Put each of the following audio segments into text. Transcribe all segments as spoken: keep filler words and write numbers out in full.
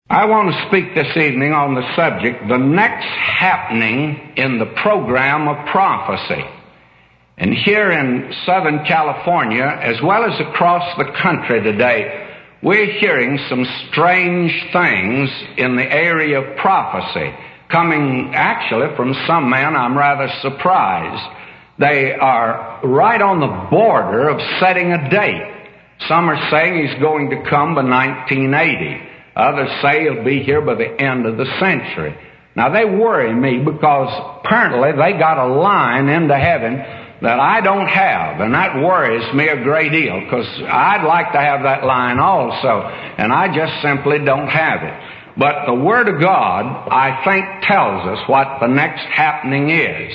I want to speak this evening on the subject, the next happening in the program of prophecy. And here in Southern California, as well as across the country today, we're hearing some strange things in the area of prophecy, coming actually from some men. I'm rather surprised. They are right on the border of setting a date. Some are saying he's going to come by nineteen eighty. Others say he'll be here by the end of the century. Now, they worry me because apparently they got a line into heaven that I don't have, and that worries me a great deal because I'd like to have that line also, and I just simply don't have it. But the Word of God, I think, tells us what the next happening is,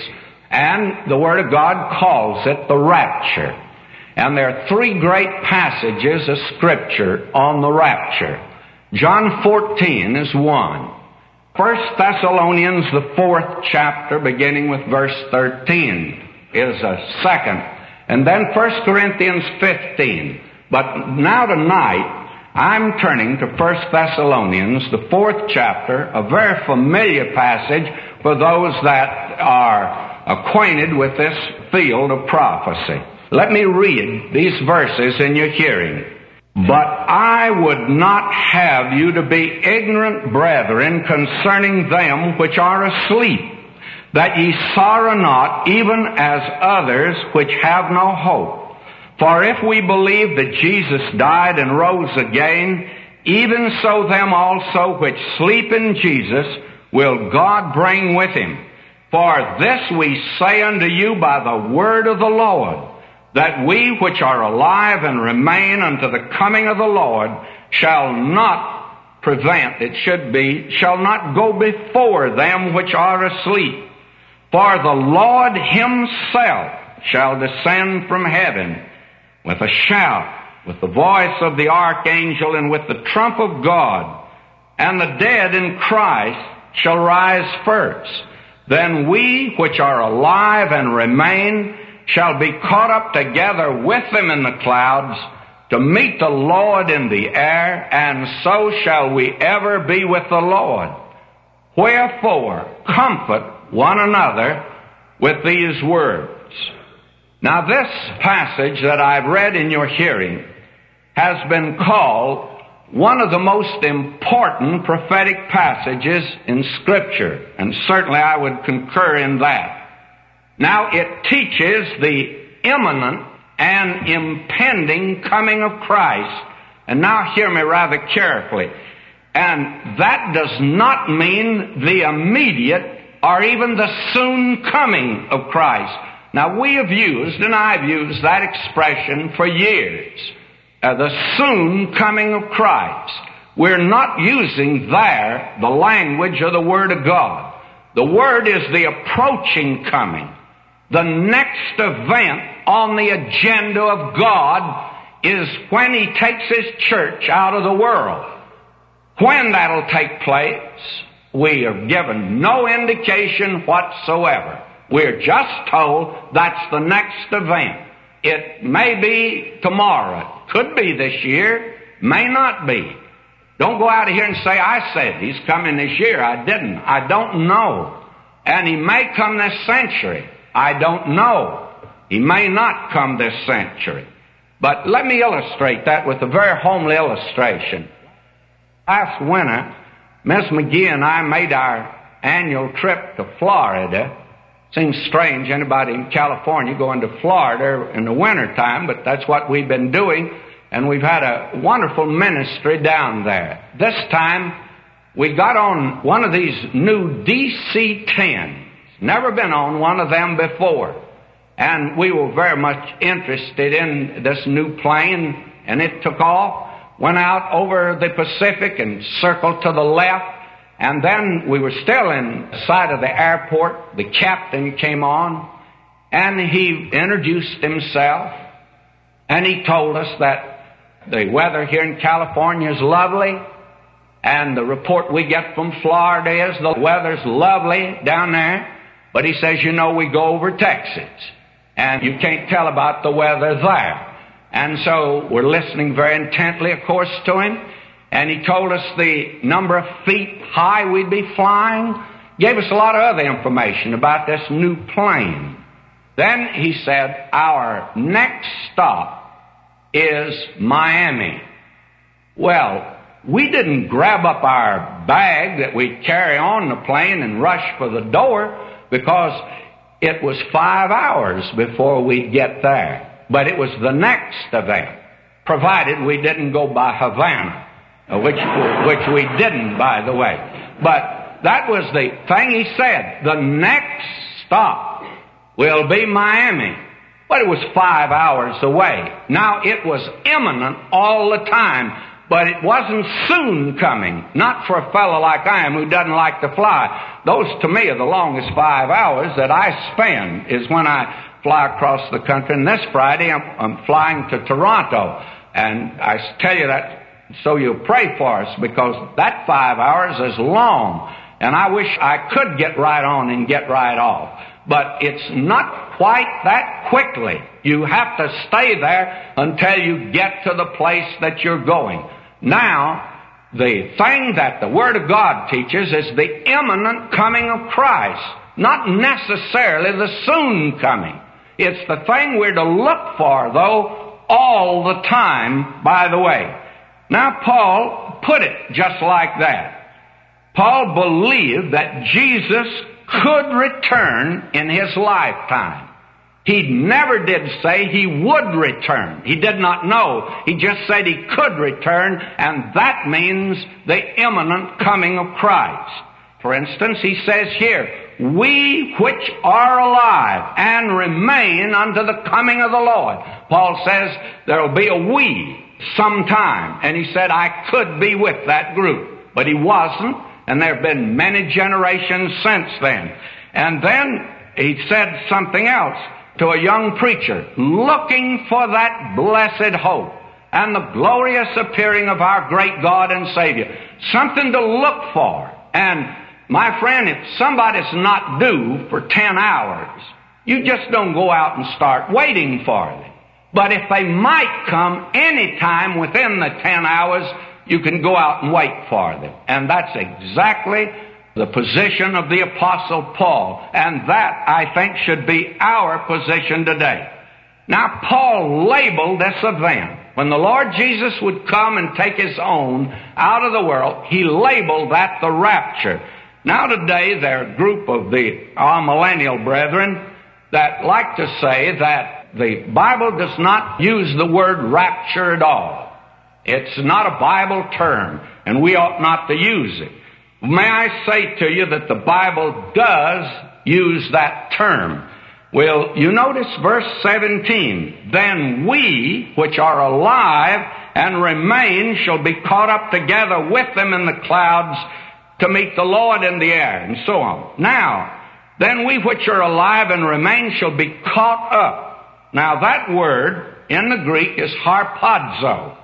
and the Word of God calls it the rapture. And there are three great passages of Scripture on the rapture. John fourteen is one. First Thessalonians, the fourth chapter, beginning with verse thirteen, is a second. And then First Corinthians fifteen. But now tonight, I'm turning to First Thessalonians, the fourth chapter, a very familiar passage for those that are acquainted with this field of prophecy. Let me read these verses in your hearing. But I would not have you to be ignorant, brethren, concerning them which are asleep, that ye sorrow not, even as others which have no hope. For if we believe that Jesus died and rose again, even so them also which sleep in Jesus will God bring with him. For this we say unto you by the word of the Lord, that we which are alive and remain unto the coming of the Lord shall not prevent, it should be, shall not go before them which are asleep. For the Lord himself shall descend from heaven with a shout, with the voice of the archangel, and with the trump of God, and the dead in Christ shall rise first. Then we which are alive and remain shall be caught up together with them in the clouds to meet the Lord in the air, and so shall we ever be with the Lord. Wherefore, comfort one another with these words. Now, this passage that I've read in your hearing has been called one of the most important prophetic passages in Scripture, and certainly I would concur in that. Now, it teaches the imminent and impending coming of Christ. And now hear me rather carefully. And that does not mean the immediate or even the soon coming of Christ. Now, we have used, and I've used that expression for years, uh, the soon coming of Christ. We're not using there the language of the Word of God. The Word is the approaching coming. The next event on the agenda of God is when He takes His church out of the world. When that'll take place, we are given no indication whatsoever. We're just told that's the next event. It may be tomorrow. It could be this year. May not be. Don't go out of here and say, I said He's coming this year. I didn't. I don't know. And He may come this century. I don't know. He may not come this century. But let me illustrate that with a very homely illustration. Last winter, Miss McGee and I made our annual trip to Florida. Seems strange, anybody in California going to Florida in the wintertime, but that's what we've been doing, and we've had a wonderful ministry down there. This time, we got on one of these new D C ten. Never been on one of them before. And we were very much interested in this new plane, and it took off, went out over the Pacific and circled to the left, and then we were still inside of the airport. The captain came on, and he introduced himself, and he told us that the weather here in California is lovely, and the report we get from Florida is the weather's lovely down there. But he says, you know, we go over Texas, and you can't tell about the weather there. And so we're listening very intently, of course, to him. and he told us the number of feet high we'd be flying. Gave us a lot of other information about this new plane. Then he said, our next stop is Miami. Well, we didn't grab up our bag that we'd carry on the plane and rush for the door, because it was five hours before we'd get there. But it was the next event, provided we didn't go by Havana, which, which we didn't, by the way. But that was the thing he said. The next stop will be Miami. But it was five hours away. Now, it was imminent all the time, but it wasn't soon coming. Not for a fellow like I am who doesn't like to fly. Those, to me, are the longest five hours that I spend, is when I fly across the country. And this Friday, I'm, I'm flying to Toronto. And I tell you that so you'll pray for us, because that five hours is long. And I wish I could get right on and get right off. But it's not quite that quickly. You have to stay there until you get to the place that you're going. Now, the thing that the Word of God teaches is the imminent coming of Christ, not necessarily the soon coming. It's the thing we're to look for, though, all the time, by the way. Now, Paul put it just like that. Paul believed that Jesus could return in his lifetime. He never did say he would return. He did not know. He just said he could return, and that means the imminent coming of Christ. For instance, he says here, we which are alive and remain unto the coming of the Lord. Paul says there will be a we sometime, and he said I could be with that group, but he wasn't. And there have been many generations since then. And then he said something else to a young preacher, looking for that blessed hope and the glorious appearing of our great God and Savior. Something to look for. And my friend, if somebody's not due for ten hours, you just don't go out and start waiting for them. But if they might come any time within the ten hours, you can go out and wait for them. And that's exactly the position of the Apostle Paul. And that, I think, should be our position today. Now, Paul labeled this event. When the Lord Jesus would come and take His own out of the world, He labeled that the rapture. Now, today, there are a group of the our millennial brethren that like to say that the Bible does not use the word rapture at all. It's not a Bible term, and we ought not to use it. May I say to you that the Bible does use that term. Well, you notice verse seventeen. Then we, which are alive and remain, shall be caught up together with them in the clouds to meet the Lord in the air, and so on. Now, then we which are alive and remain shall be caught up. Now, that word in the Greek is harpazo.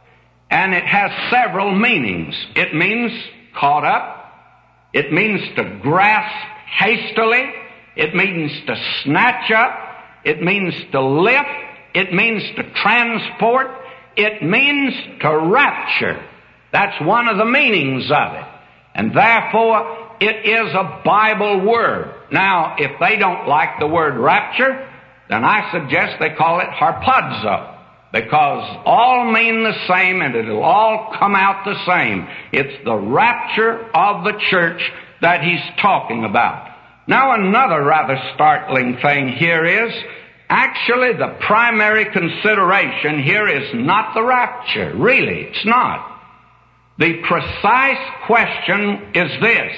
And it has several meanings. It means caught up. It means to grasp hastily. It means to snatch up. It means to lift. It means to transport. It means to rapture. That's one of the meanings of it. And therefore, it is a Bible word. Now, if they don't like the word rapture, then I suggest they call it harpazo. Because all mean the same, and it'll all come out the same. It's the rapture of the church that he's talking about. Now, another rather startling thing here is, actually the primary consideration here is not the rapture. Really, it's not. The precise question is this: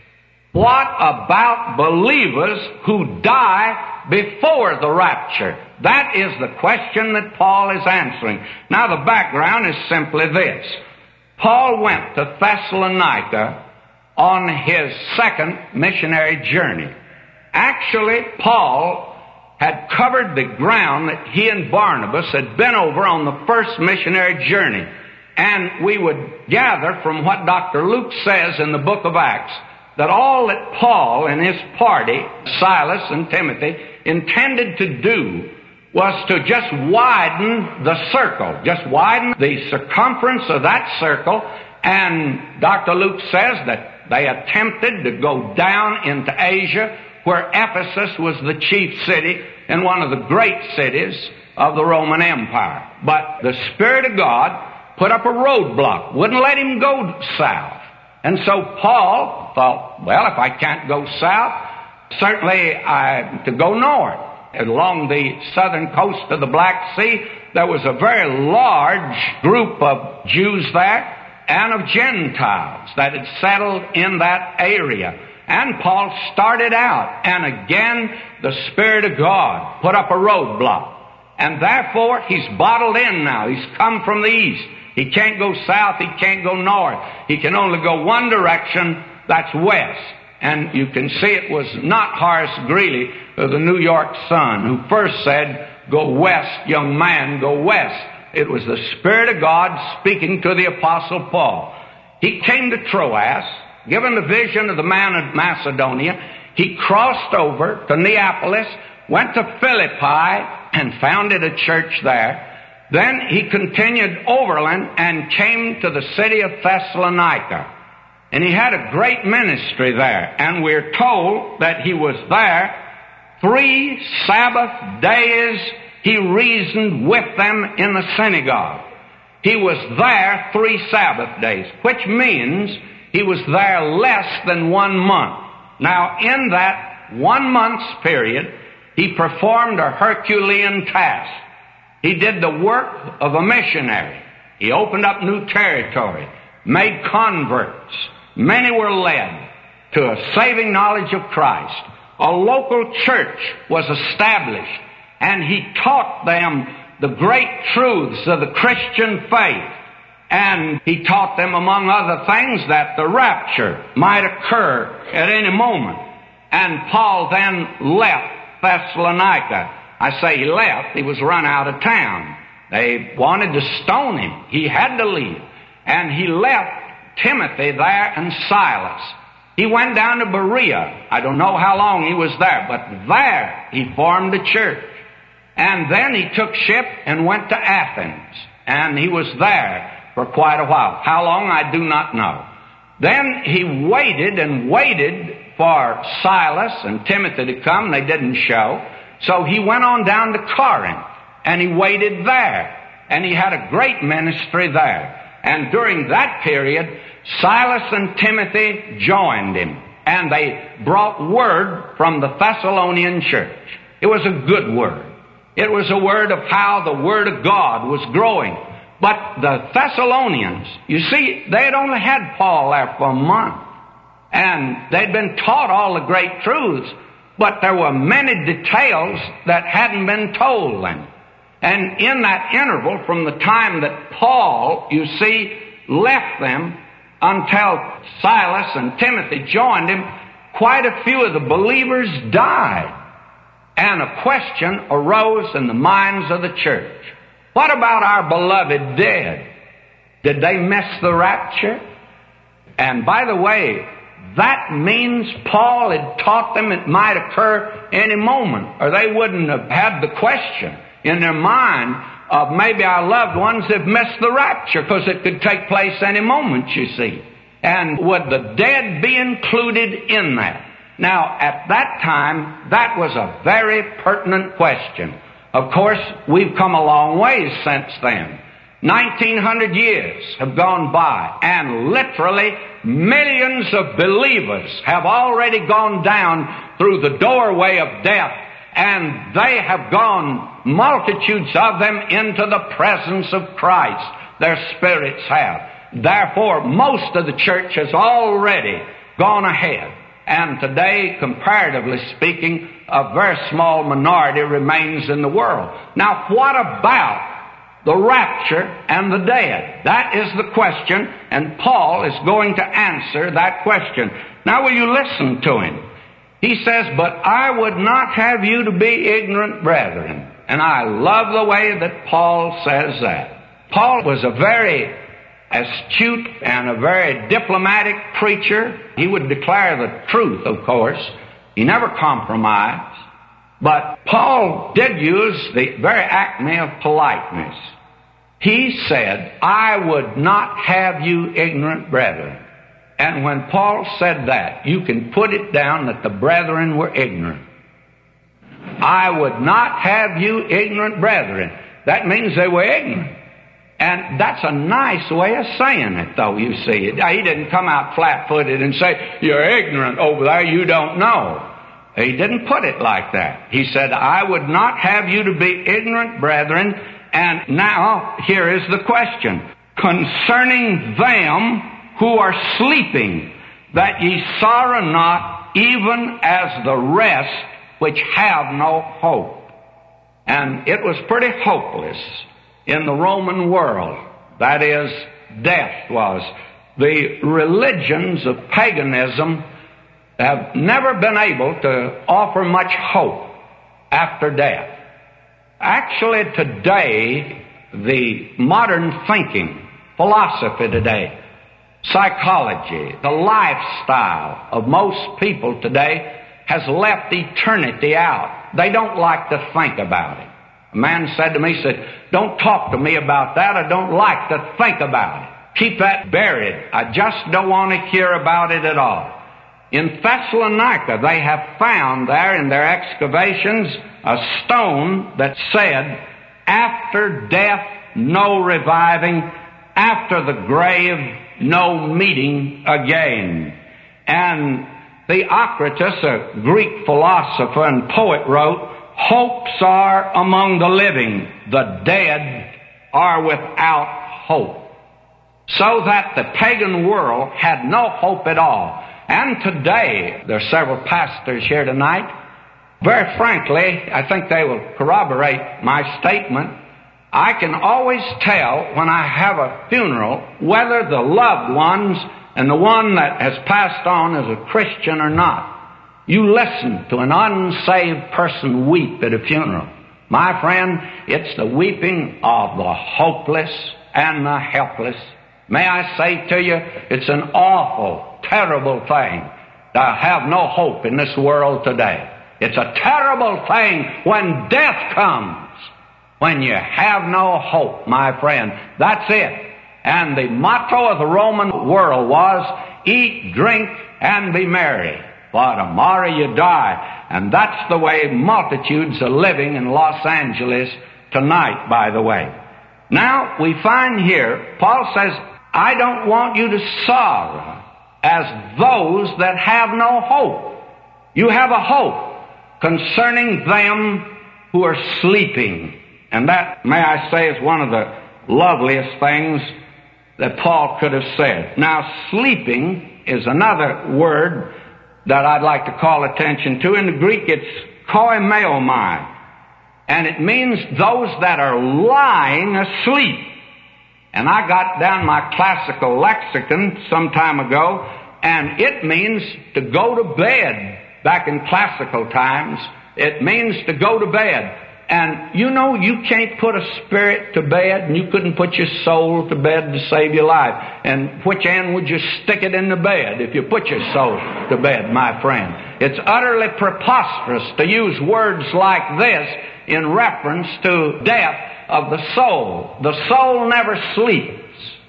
what about believers who die before the rapture? That is the question that Paul is answering. Now, the background is simply this. Paul went to Thessalonica on his second missionary journey. Actually, Paul had covered the ground that he and Barnabas had been over on the first missionary journey. And we would gather from what Doctor Luke says in the book of Acts that all that Paul and his party, Silas and Timothy, intended to do was to just widen the circle, just widen the circumference of that circle, And Doctor Luke says that they attempted to go down into Asia, where Ephesus was the chief city and one of the great cities of the Roman Empire. But the Spirit of God put up a roadblock, wouldn't let him go south. And so Paul thought, well, if I can't go south, certainly I to go north. Along the southern coast of the Black Sea, there was a very large group of Jews there and of Gentiles that had settled in that area. And Paul started out, and again the Spirit of God put up a roadblock. And therefore he's bottled in now. He's come from the east. He can't go south, he can't go north. He can only go one direction, that's west. And you can see it was not Horace Greeley of the New York Sun who first said, "Go west, young man, go west." It was the Spirit of God speaking to the Apostle Paul. He came to Troas, given the vision of the man of Macedonia. He crossed over to Neapolis, went to Philippi, and founded a church there. Then he continued overland and came to the city of Thessalonica. And he had a great ministry there. And we're told that he was there three Sabbath days. He reasoned with them in the synagogue. He was there three Sabbath days, which means he was there less than one month. Now, in that one month's period, he performed a Herculean task. He did the work of a missionary. He opened up new territory, made converts. Many were led to a saving knowledge of Christ. A local church was established, and he taught them the great truths of the Christian faith. And he taught them, among other things, that the rapture might occur at any moment. And Paul then left Thessalonica. I say he left, he was run out of town. They wanted to stone him. He had to leave. And he left Timothy there and Silas. He went down to Berea. I don't know how long he was there, but there he formed a church. And then he took ship and went to Athens. And he was there for quite a while. How long, I do not know. Then he waited and waited for Silas and Timothy to come. They didn't show. So he went on down to Corinth, and he waited there. And he had a great ministry there. And during that period, Silas and Timothy joined him, and they brought word from the Thessalonian church. It was a good word. It was a word of how the Word of God was growing. But the Thessalonians, you see, they had only had Paul there for a month. And they'd been taught all the great truths, but there were many details that hadn't been told them. And in that interval, from the time that Paul, you see, left them until Silas and Timothy joined him, quite a few of the believers died. And a question arose in the minds of the church. What about our beloved dead? Did they miss the rapture? And by the way, that means Paul had taught them it might occur any moment, or they wouldn't have had the question in their mind of maybe our loved ones have missed the rapture, because it could take place any moment, you see. And would the dead be included in that? Now, at that time, that was a very pertinent question. Of course, we've come a long ways since then. nineteen hundred years have gone by, and literally millions of believers have already gone down through the doorway of death, and they have gone, multitudes of them, into the presence of Christ. Their spirits have. Therefore, most of the church has already gone ahead. And today, comparatively speaking, a very small minority remains in the world. Now, what about the rapture and the dead? That is the question, and Paul is going to answer that question. Now, will you listen to him? He says, "But I would not have you to be ignorant, brethren." And I love the way that Paul says that. Paul was a very astute and a very diplomatic preacher. He would declare the truth, of course. He never compromised. But Paul did use the very acme of politeness. He said, I would not have you ignorant, brethren. And when Paul said that, you can put it down that the brethren were ignorant. I would not have you ignorant, brethren. That means they were ignorant. And that's a nice way of saying it, though, you see. He didn't come out flat-footed and say, you're ignorant over there, you don't know. He didn't put it like that. He said, I would not have you to be ignorant, brethren. And now, here is the question. Concerning them who are sleeping, that ye sorrow not, even as the rest which have no hope. And it was pretty hopeless in the Roman world. That is, death was. The religions of paganism have never been able to offer much hope after death. Actually, today, the modern thinking, philosophy today, psychology, the lifestyle of most people today has left eternity out. They don't like to think about it. A man said to me, he said, don't talk to me about that. I don't like to think about it. Keep that buried. I just don't want to hear about it at all. In Thessalonica, they have found there in their excavations a stone that said, after death, no reviving, after the grave, no meeting again. And Theocritus, a Greek philosopher and poet, wrote, hopes are among the living, the dead are without hope. So that the pagan world had no hope at all. And today, there are several pastors here tonight. Very frankly, I think they will corroborate my statement. I can always tell when I have a funeral whether the loved ones and the one that has passed on is a Christian or not. You listen to an unsaved person weep at a funeral. My friend, it's the weeping of the hopeless and the helpless. May I say to you, it's an awful, terrible thing to have no hope in this world today. It's a terrible thing when death comes, when you have no hope, my friend. That's it. And the motto of the Roman world was, eat, drink, and be merry, for tomorrow you die. And that's the way multitudes are living in Los Angeles tonight, by the way. Now, we find here, Paul says, I don't want you to sorrow as those that have no hope. You have a hope concerning them who are sleeping. And that, may I say, is one of the loveliest things that Paul could have said. Now, sleeping is another word that I'd like to call attention to. In the Greek, it's koimeomai. And it means those that are lying asleep. And I got down my classical lexicon some time ago, and it means to go to bed. Back in classical times, it means to go to bed. And you know, you can't put a spirit to bed, and you couldn't put your soul to bed to save your life. And which end would you stick it in the bed if you put your soul to bed, my friend? It's utterly preposterous to use words like this in reference to death of the soul. The soul never sleeps.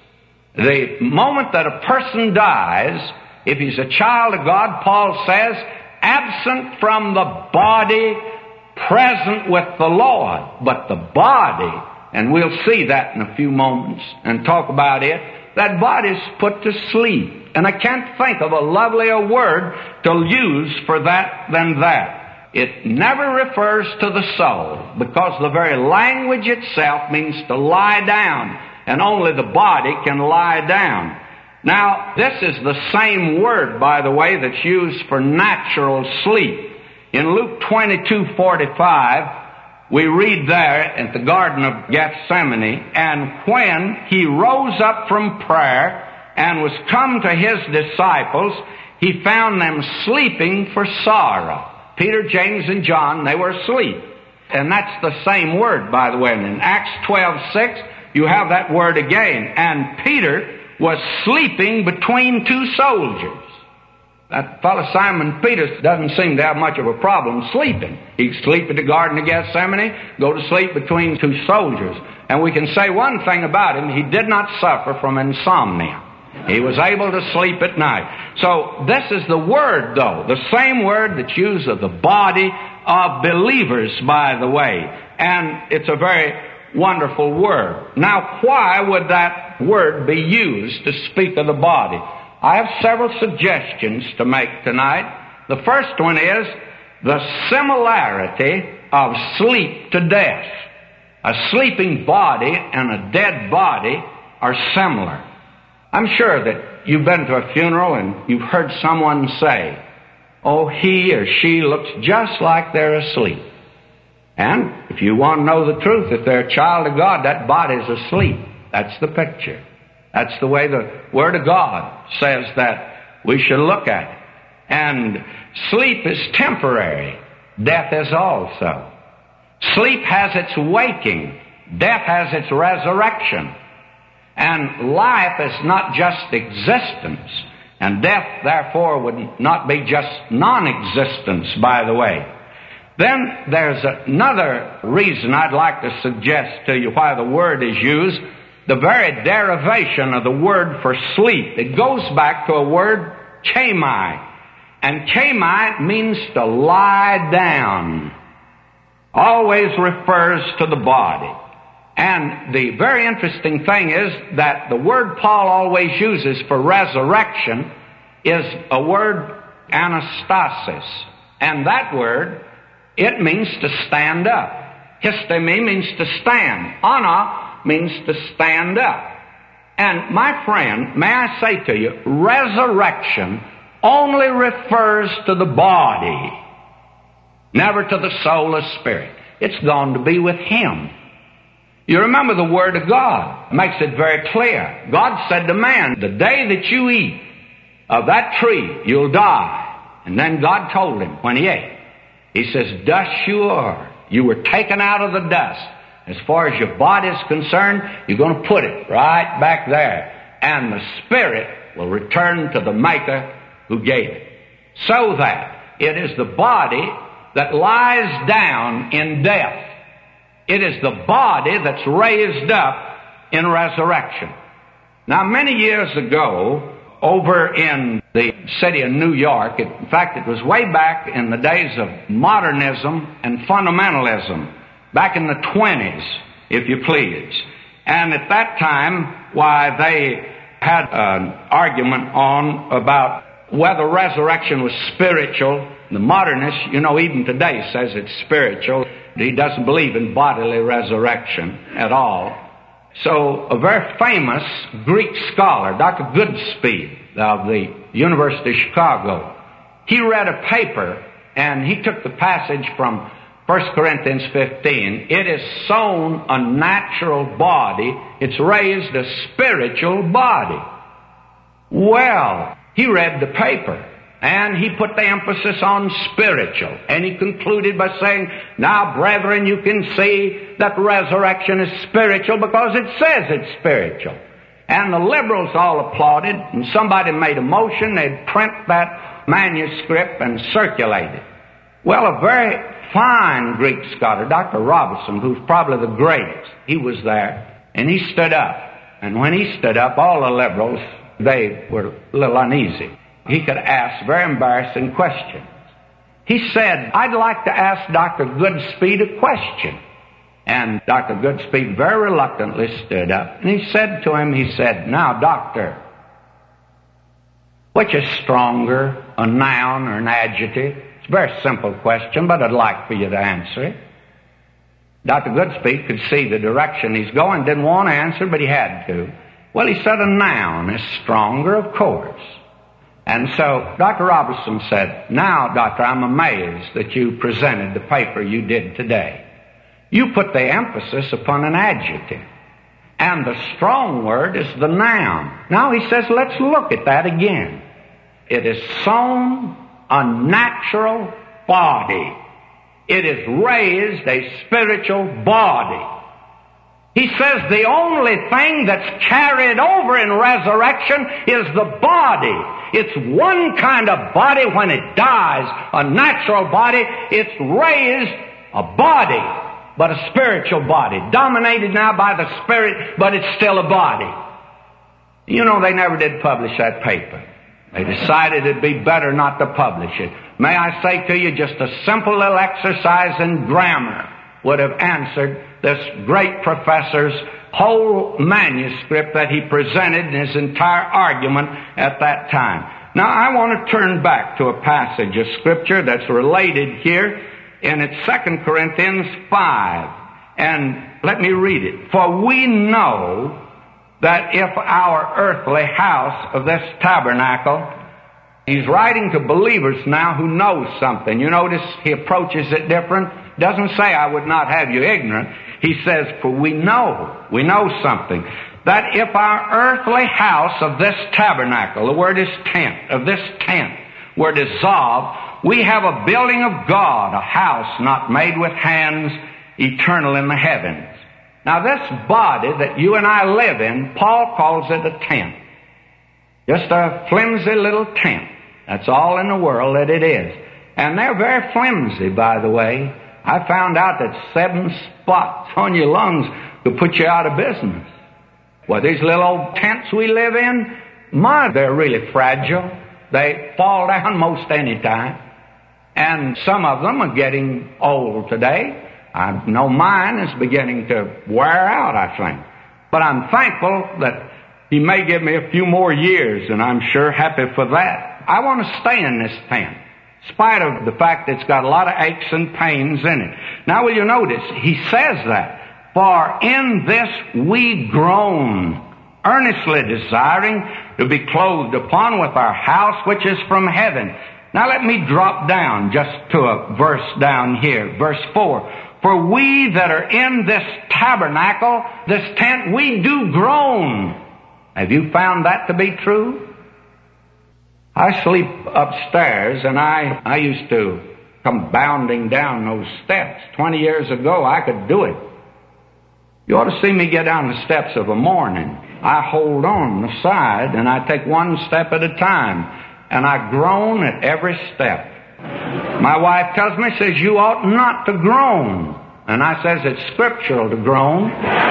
The moment that a person dies, if he's a child of God, Paul says, absent from the body, present with the Lord. But the body, and we'll see that in a few moments and talk about it, that body's put to sleep. And I can't think of a lovelier word to use for that than that. It never refers to the soul, because the very language itself means to lie down, and only the body can lie down. Now, this is the same word, by the way, that's used for natural sleep. In Luke twenty-two forty-five, we read there at the Garden of Gethsemane, and when he rose up from prayer and was come to his disciples, he found them sleeping for sorrow. Peter, James, and John, they were asleep. And that's the same word, by the way. And in Acts twelve six, you have that word again. And Peter was sleeping between two soldiers. That fellow Simon Peter doesn't seem to have much of a problem sleeping. He could sleep at the Garden of Gethsemane, go to sleep between two soldiers. And we can say one thing about him: he did not suffer from insomnia. He was able to sleep at night. So this is the word, though, the same word that's used of the body of believers, by the way. And it's a very wonderful word. Now, why would that word be used to speak of the body? I have several suggestions to make tonight. The first one is the similarity of sleep to death. A sleeping body and a dead body are similar. I'm sure that you've been to a funeral and you've heard someone say, "Oh, he or she looks just like they're asleep." And if you want to know the truth, if they're a child of God, that body's asleep. That's the picture. That's the way the Word of God says that we should look at it. And sleep is temporary. Death is also. Sleep has its waking. Death has its resurrection. And life is not just existence. And death, therefore, would not be just non-existence, by the way. Then there's another reason I'd like to suggest to you why the word is used. The very derivation of the word for sleep. It goes back to a word, chemi. And chemi means to lie down. Always refers to the body. And the very interesting thing is that the word Paul always uses for resurrection is a word anastasis. And that word, it means to stand up. Histemi means to stand. Ana means to stand up. And my friend, may I say to you, resurrection only refers to the body, never to the soul or spirit. It's gone to be with Him. You remember the Word of God. It makes it very clear. God said to man, "The day that you eat of that tree, you'll die." And then God told him when he ate, He says, "Dust you are. You were taken out of the dust. As far as your body is concerned, you're going to put it right back there. And the spirit will return to the Maker who gave it." So that it is the body that lies down in death. It is the body that's raised up in resurrection. Now, many years ago, over in the city of New York, it, in fact, it was way back in the days of modernism and fundamentalism, back in the twenties, if you please. And at that time, why, they had an argument on about whether resurrection was spiritual. The modernist, you know, even today says it's spiritual. He doesn't believe in bodily resurrection at all. So a very famous Greek scholar, Doctor Goodspeed of the University of Chicago, he read a paper and he took the passage from First Corinthians fifteen. It is sown a natural body, it's raised a spiritual body. Well, he read the paper and he put the emphasis on spiritual. And he concluded by saying, "Now, brethren, you can see that resurrection is spiritual because it says it's spiritual." And the liberals all applauded, and somebody made a motion, they'd print that manuscript and circulate it. Well, a very fine Greek scholar, Doctor Robertson, who's probably the greatest, he was there, and he stood up. And when he stood up, all the liberals, they were a little uneasy. He could ask very embarrassing questions. He said, "I'd like to ask Doctor Goodspeed a question." And Doctor Goodspeed very reluctantly stood up, and he said to him, he said, "Now, doctor, which is stronger, a noun or an adjective?" It's a very simple question, but I'd like for you to answer it. Doctor Goodspeed could see the direction he's going, didn't want to answer, but he had to. Well, he said a noun is stronger, of course. And so Doctor Robertson said, "Now, doctor, I'm amazed that you presented the paper you did today. You put the emphasis upon an adjective, and the strong word is the noun." Now he says, let's look at that again. It is sown a natural body. It is raised a spiritual body. He says the only thing that's carried over in resurrection is the body. It's one kind of body when it dies, a natural body. It's raised a body. but a spiritual body, dominated now by the Spirit, but it's still a body. You know, they never did publish that paper. They decided it'd be better not to publish it. May I say to you, just a simple little exercise in grammar would have answered this great professor's whole manuscript that he presented in his entire argument at that time. Now, I want to turn back to a passage of Scripture that's related here, and it's Second Corinthians five. And let me read it. For we know that if our earthly house of this tabernacle, he's writing to believers now who know something. You notice he approaches it different. Doesn't say, I would not have you ignorant. He says, for we know, we know something, that if our earthly house of this tabernacle, the word is tent, of this tent, were dissolved, we have a building of God, a house not made with hands, eternal in the heavens. Now this body that you and I live in, Paul calls it a tent. Just a flimsy little tent. That's all in the world that it is. And they're very flimsy, by the way. I found out that seven spots on your lungs could put you out of business. Well, these little old tents we live in, my, they're really fragile. They fall down most any time. And some of them are getting old today. I know mine is beginning to wear out, I think. But I'm thankful that he may give me a few more years, and I'm sure happy for that. I want to stay in this tent, in spite of the fact that it's got a lot of aches and pains in it. Now, will you notice, he says that, for in this we groan, earnestly desiring to be clothed upon with our house which is from heaven. Now let me drop down just to a verse down here, verse four. For we that are in this tabernacle, this tent, we do groan. Have you found that to be true? I sleep upstairs, and I, I used to come bounding down those steps. Twenty years ago, I could do it. You ought to see me get down the steps of a morning. I hold on the side, and I take one step at a time, and I groan at every step. My wife tells me, says, you ought not to groan. And I says, it's scriptural to groan.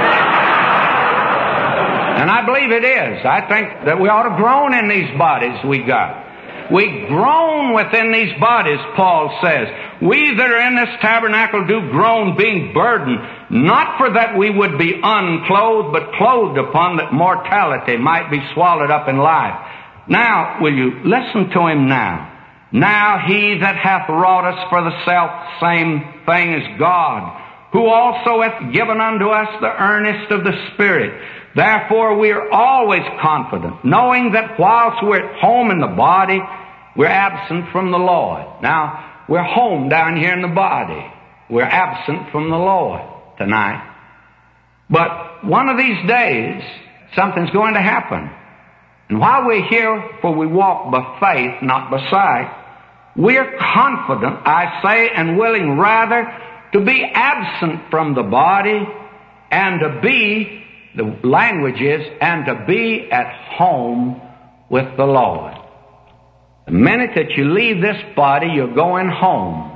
And I believe it is. I think that we ought to groan in these bodies we got. We groan within these bodies, Paul says. We that are in this tabernacle do groan, being burdened, not for that we would be unclothed, but clothed upon, that mortality might be swallowed up in life. Now, will you listen to him now? Now he that hath wrought us for the self same thing is God, who also hath given unto us the earnest of the Spirit. Therefore we are always confident, knowing that whilst we're at home in the body, we're absent from the Lord. Now, we're home down here in the body. We're absent from the Lord tonight. But one of these days, something's going to happen. And while we're here, for we walk by faith, not by sight, we're confident, I say, and willing rather to be absent from the body and to be, the language is, and to be at home with the Lord. The minute that you leave this body, you're going home.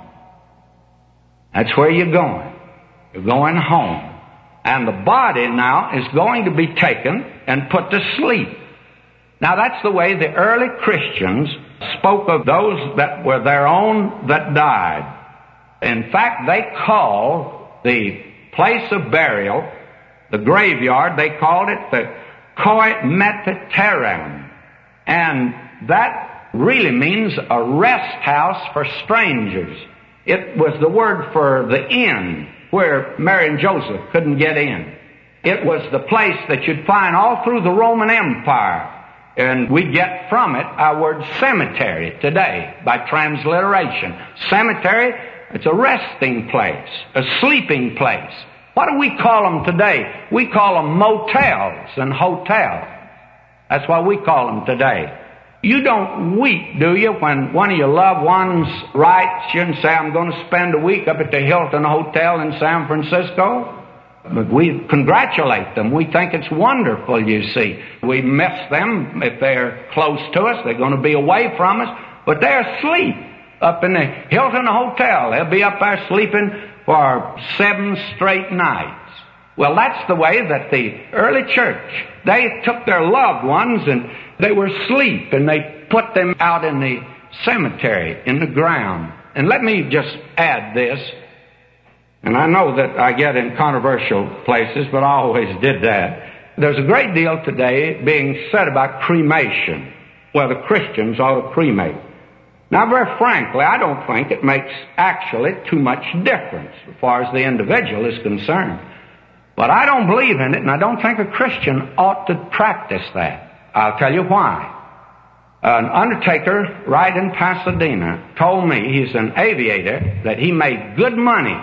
That's where you're going. You're going home. And the body now is going to be taken and put to sleep. Now that's the way the early Christians spoke of those that were their own that died. In fact, they called the place of burial, the graveyard, they called it the koimeteteron. And that really means a rest house for strangers. It was the word for the inn where Mary and Joseph couldn't get in. It was the place that you'd find all through the Roman Empire. And we get from it our word cemetery today by transliteration. Cemetery, it's a resting place, a sleeping place. What do we call them today? We call them motels and hotels. That's what we call them today. You don't weep, do you, when one of your loved ones writes you and say, I'm going to spend a week up at the Hilton Hotel in San Francisco? But we congratulate them. We think it's wonderful, you see. We miss them if they're close to us. They're going to be away from us. But they're asleep up in the Hilton Hotel. They'll be up there sleeping for seven straight nights. Well, that's the way that the early church, they took their loved ones and they were asleep and they put them out in the cemetery, in the ground. And let me just add this, and I know that I get in controversial places, but I always did that. There's a great deal today being said about cremation, whether Christians ought to cremate. Now, very frankly, I don't think it makes actually too much difference as far as the individual is concerned. But I don't believe in it, and I don't think a Christian ought to practice that. I'll tell you why. An undertaker right in Pasadena told me, he's an aviator, that he made good money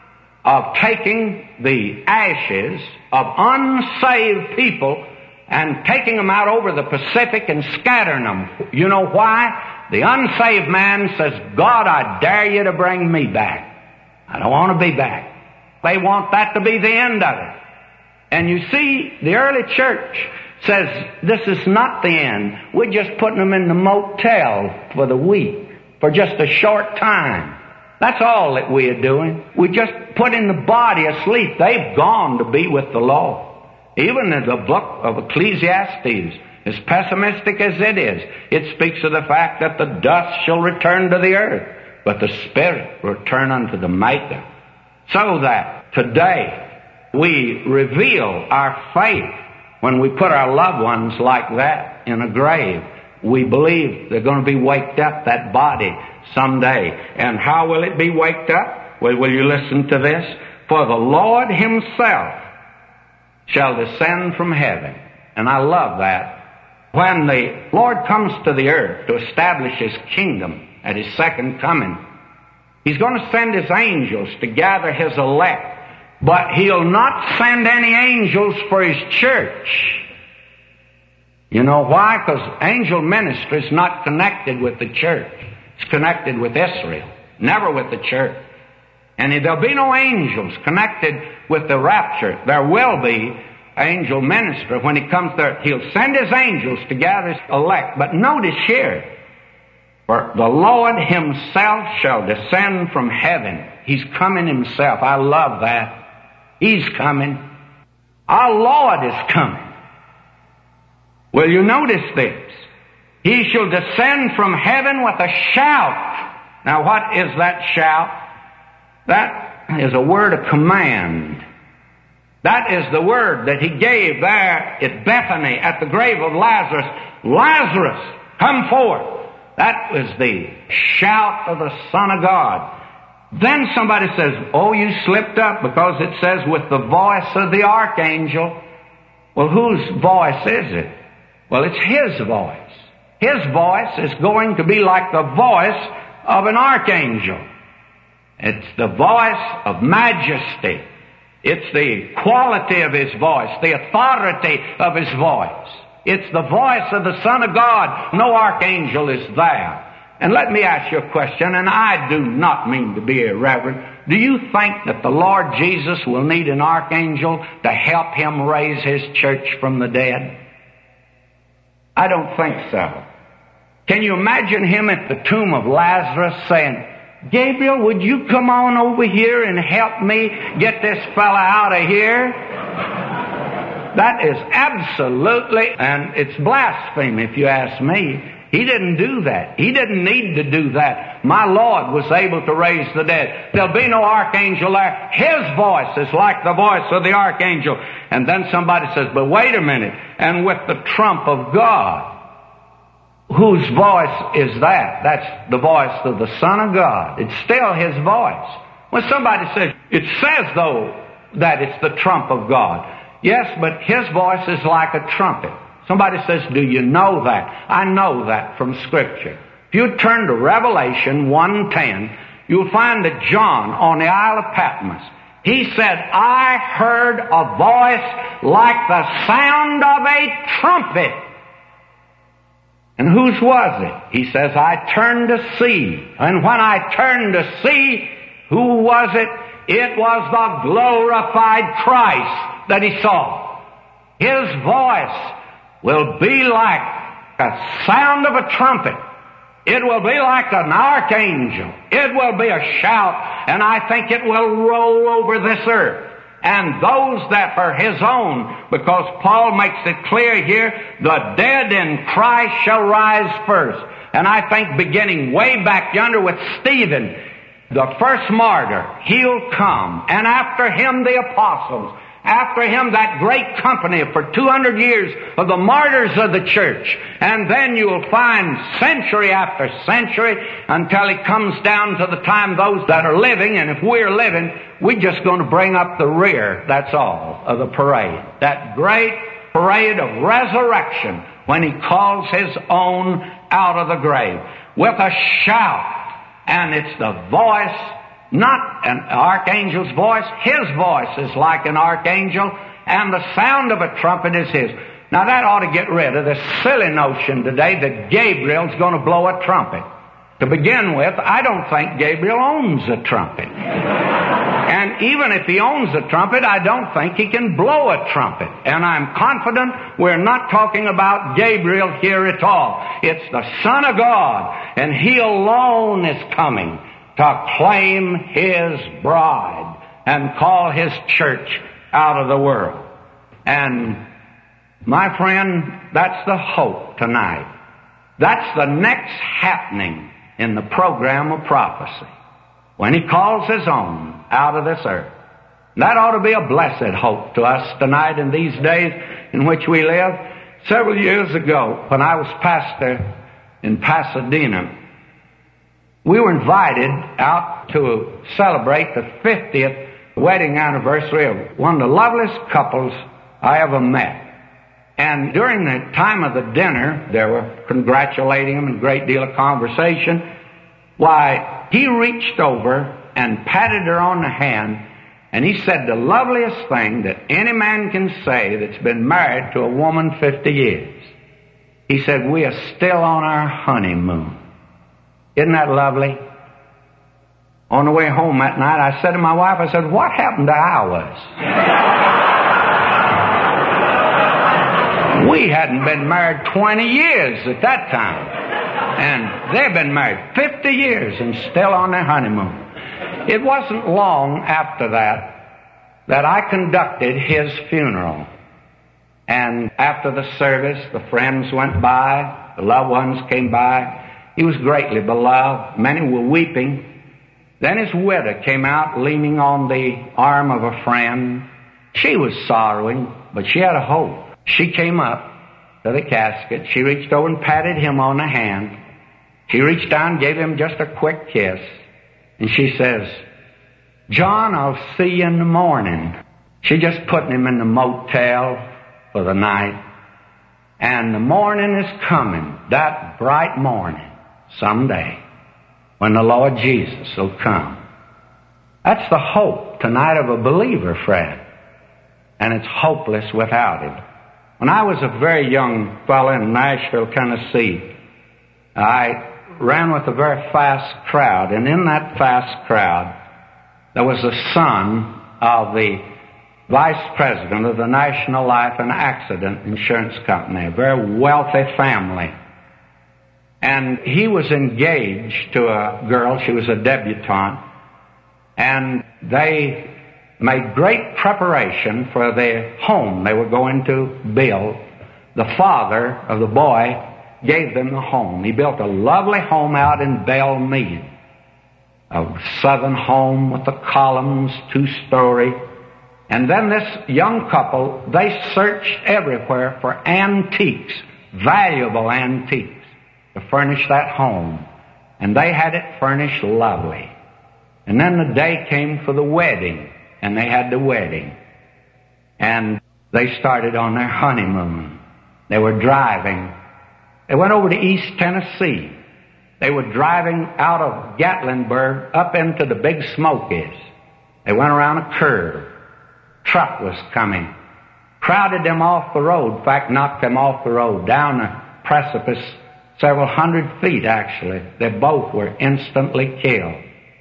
of taking the ashes of unsaved people and taking them out over the Pacific and scattering them. You know why? The unsaved man says, God, I dare you to bring me back. I don't want to be back. They want that to be the end of it. And you see, the early church says, this is not the end. We're just putting them in the motel for the week, for just a short time. That's all that we are doing. We just putting the body asleep. They've gone to be with the Lord. Even in the book of Ecclesiastes, as pessimistic as it is, it speaks of the fact that the dust shall return to the earth, but the spirit will return unto the Maker. So that today we reveal our faith when we put our loved ones like that in a grave. We believe they're going to be waked up, that body, someday. And how will it be waked up? Well, will you listen to this? For the Lord Himself shall descend from heaven. And I love that. When the Lord comes to the earth to establish His kingdom at His second coming, He's going to send His angels to gather His elect. But He'll not send any angels for His church. You know why? Because angel ministry is not connected with the church. It's connected with Israel, never with the church. And there'll be no angels connected with the rapture. There will be angel ministry. When He comes there, He'll send His angels to gather His elect. But notice here, for the Lord Himself shall descend from heaven. He's coming Himself. I love that. He's coming. Our Lord is coming. Will you notice this? He shall descend from heaven with a shout. Now, what is that shout? That is a word of command. That is the word that He gave there at Bethany at the grave of Lazarus. Lazarus, come forth. That was the shout of the Son of God. Then somebody says, oh, you slipped up because it says with the voice of the archangel. Well, whose voice is it? Well, it's His voice. His voice is going to be like the voice of an archangel. It's the voice of majesty. It's the quality of His voice, the authority of His voice. It's the voice of the Son of God. No archangel is there. And let me ask you a question, and I do not mean to be irreverent. Do you think that the Lord Jesus will need an archangel to help Him raise His church from the dead? I don't think so. Can you imagine Him at the tomb of Lazarus saying, Gabriel, would you come on over here and help me get this fella out of here? That is absolutely, and it's blasphemy if you ask me. He didn't do that. He didn't need to do that. My Lord was able to raise the dead. There'll be no archangel there. His voice is like the voice of the archangel. And then somebody says, but wait a minute. And with the trump of God, whose voice is that? That's the voice of the Son of God. It's still His voice. When somebody says, it says though that it's the trump of God. Yes, but His voice is like a trumpet. Somebody says, do you know that? I know that from Scripture. If you turn to Revelation one ten, you'll find that John on the Isle of Patmos, he said, I heard a voice like the sound of a trumpet. And whose was it? He says, I turned to see. And when I turned to see, who was it? It was the glorified Christ that he saw. His voice will be like a sound of a trumpet. It will be like an archangel. It will be a shout, and I think it will roll over this earth. And those that are His own, because Paul makes it clear here, the dead in Christ shall rise first. And I think beginning way back yonder with Stephen, the first martyr, he'll come. And after him the apostles. After him that great company for two hundred years of the martyrs of the church. And then you'll find century after century until it comes down to the time those that are living, and if we're living, we're just going to bring up the rear, that's all, of the parade. That great parade of resurrection when He calls His own out of the grave with a shout. And it's the voice, not an archangel's voice. His voice is like an archangel, and the sound of a trumpet is His. Now that ought to get rid of this silly notion today that Gabriel's going to blow a trumpet. To begin with, I don't think Gabriel owns a trumpet. And even if he owns a trumpet, I don't think he can blow a trumpet. And I'm confident we're not talking about Gabriel here at all. It's the Son of God, and He alone is coming to claim His bride and call His church out of the world. And my friend, that's the hope tonight. That's the next happening in the program of prophecy, when He calls His own out of this earth. That ought to be a blessed hope to us tonight in these days in which we live. Several years ago, when I was pastor in Pasadena, we were invited out to celebrate the fiftieth wedding anniversary of one of the loveliest couples I ever met. And during the time of the dinner, they were congratulating him and a great deal of conversation. Why, he reached over and patted her on the hand, and he said the loveliest thing that any man can say that's been married to a woman fifty years. He said, "We are still on our honeymoon." Isn't that lovely? On the way home that night, I said to my wife, I said, "What happened to ours?" We hadn't been married twenty years at that time. And they've been married fifty years and still on their honeymoon. It wasn't long after that that I conducted his funeral. And after the service, the friends went by, the loved ones came by. He was greatly beloved. Many were weeping. Then his widow came out leaning on the arm of a friend. She was sorrowing, but she had a hope. She came up to the casket. She reached over and patted him on the hand. She reached down and gave him just a quick kiss. And she says, "John, I'll see you in the morning." She just put him in the motel for the night. And the morning is coming, that bright morning, someday, when the Lord Jesus will come. That's the hope tonight of a believer, Fred. And it's hopeless without Him. When I was a very young fellow in Nashville, Tennessee, I ran with a very fast crowd. And in that fast crowd, there was the son of the vice president of the National Life and Accident Insurance Company, a very wealthy family. And he was engaged to a girl. She was a debutante. And they made great preparation for their home they were going to build. The father of the boy gave them the home. He built a lovely home out in Belle Meade, a southern home with the columns, two-story. And then this young couple, they searched everywhere for antiques, valuable antiques, to furnish that home. And they had it furnished lovely. And then the day came for the wedding. And they had the wedding. And they started on their honeymoon. They were driving. They went over to East Tennessee. They were driving out of Gatlinburg up into the Big Smokies. They went around a curve. Truck was coming. Crowded them off the road. In fact, knocked them off the road. Down a precipice, several hundred feet actually. They both were instantly killed.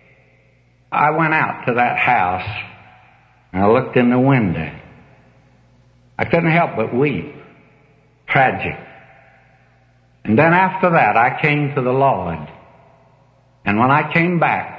I went out to that house. I looked in the window. I couldn't help but weep. Tragic. And then after that, I came to the Lord. And when I came back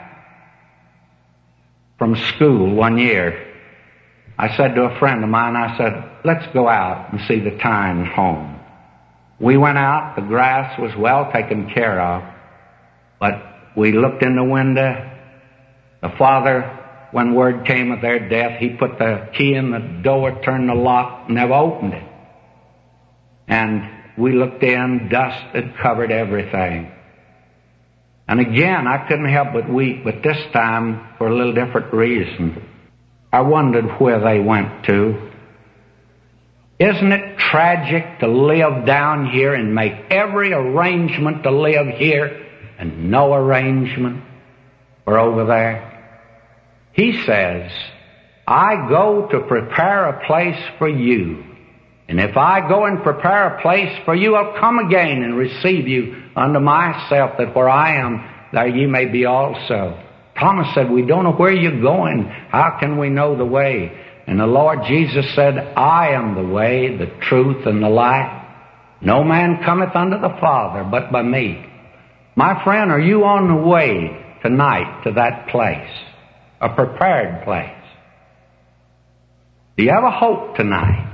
from school one year, I said to a friend of mine, I said, let's go out and see the Tynes home. We went out. The grass was well taken care of. But we looked in the window. The father, when word came of their death, he put the key in the door, turned the lock, never opened it. And we looked in, dust had covered everything. And again, I couldn't help but weep, but this time for a little different reason. I wondered where they went to. Isn't it tragic to live down here and make every arrangement to live here and no arrangement for over there? He says, I go to prepare a place for you. And if I go and prepare a place for you, I'll come again and receive you unto myself, that where I am, there ye may be also. Thomas said, we don't know where you're going. How can we know the way? And the Lord Jesus said, I am the way, the truth, and the life. No man cometh unto the Father but by me. My friend, are you on the way tonight to that place? A prepared place? Do you have a hope tonight?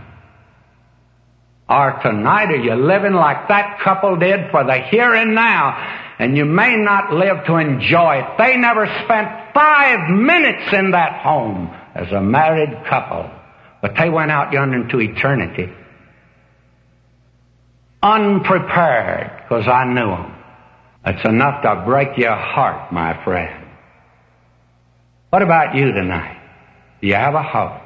Or tonight are you living like that couple did for the here and now? And you may not live to enjoy it. They never spent five minutes in that home as a married couple. But they went out yonder into eternity. Unprepared, because I knew them. That's enough to break your heart, my friend. What about you tonight? Do you have a hope?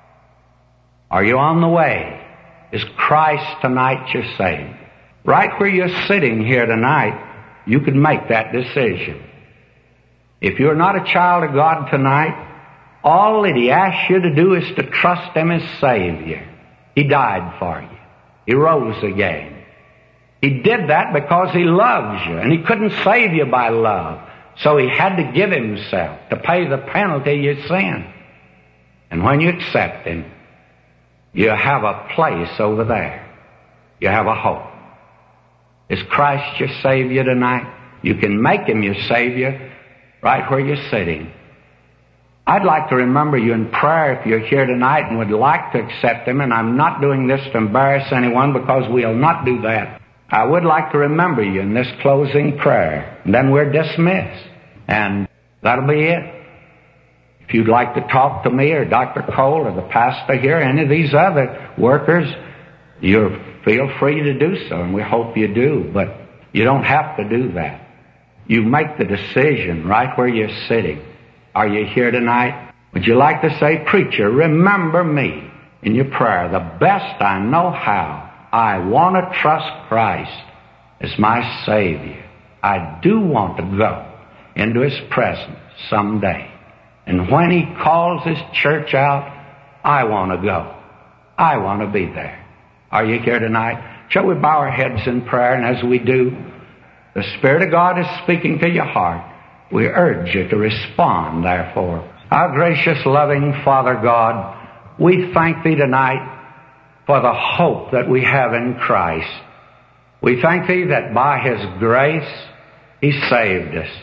Are you on the way? Is Christ tonight your Savior? Right where you're sitting here tonight, you can make that decision. If you're not a child of God tonight, all that He asks you to do is to trust Him as Savior. He died for you. He rose again. He did that because He loves you, and He couldn't save you by love. So He had to give Himself to pay the penalty of your sin. And when you accept Him, you have a place over there. You have a hope. Is Christ your Savior tonight? You can make Him your Savior right where you're sitting. I'd like to remember you in prayer if you're here tonight and would like to accept Him, and I'm not doing this to embarrass anyone, because we'll not do that. I would like to remember you in this closing prayer, and then we're dismissed. And that'll be it. If you'd like to talk to me or Doctor Cole or the pastor here, any of these other workers, you feel free to do so, and we hope you do, but you don't have to do that. You make the decision right where you're sitting. Are you here tonight? Would you like to say, preacher, remember me in your prayer the best I know how. I want to trust Christ as my Savior. I do want to go into His presence someday. And when He calls His church out, I want to go. I want to be there. Are you here tonight? Shall we bow our heads in prayer? And as we do, the Spirit of God is speaking to your heart. We urge you to respond, therefore. Our gracious, loving Father God, we thank Thee tonight for the hope that we have in Christ. We thank Thee that by His grace He saved us.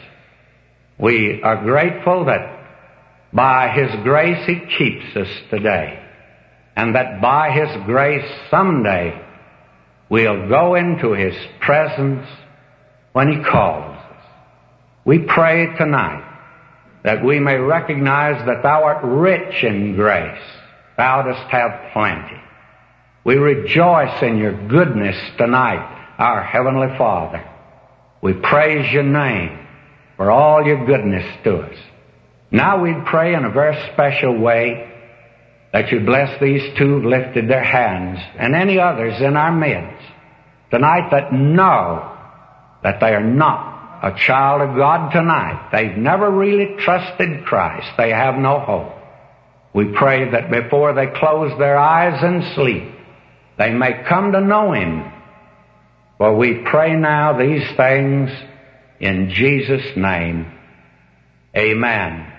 We are grateful that by His grace He keeps us today, and that by His grace someday we'll go into His presence when He calls us. We pray tonight that we may recognize that Thou art rich in grace. Thou dost have plenty. We rejoice in Your goodness tonight, our Heavenly Father. We praise Your name for all Your goodness to us. Now we pray in a very special way that You bless these two who've lifted their hands, and any others in our midst tonight that know that they are not a child of God tonight. They've never really trusted Christ. They have no hope. We pray that before they close their eyes and sleep, they may come to know Him. For we pray now these things in Jesus' name. Amen.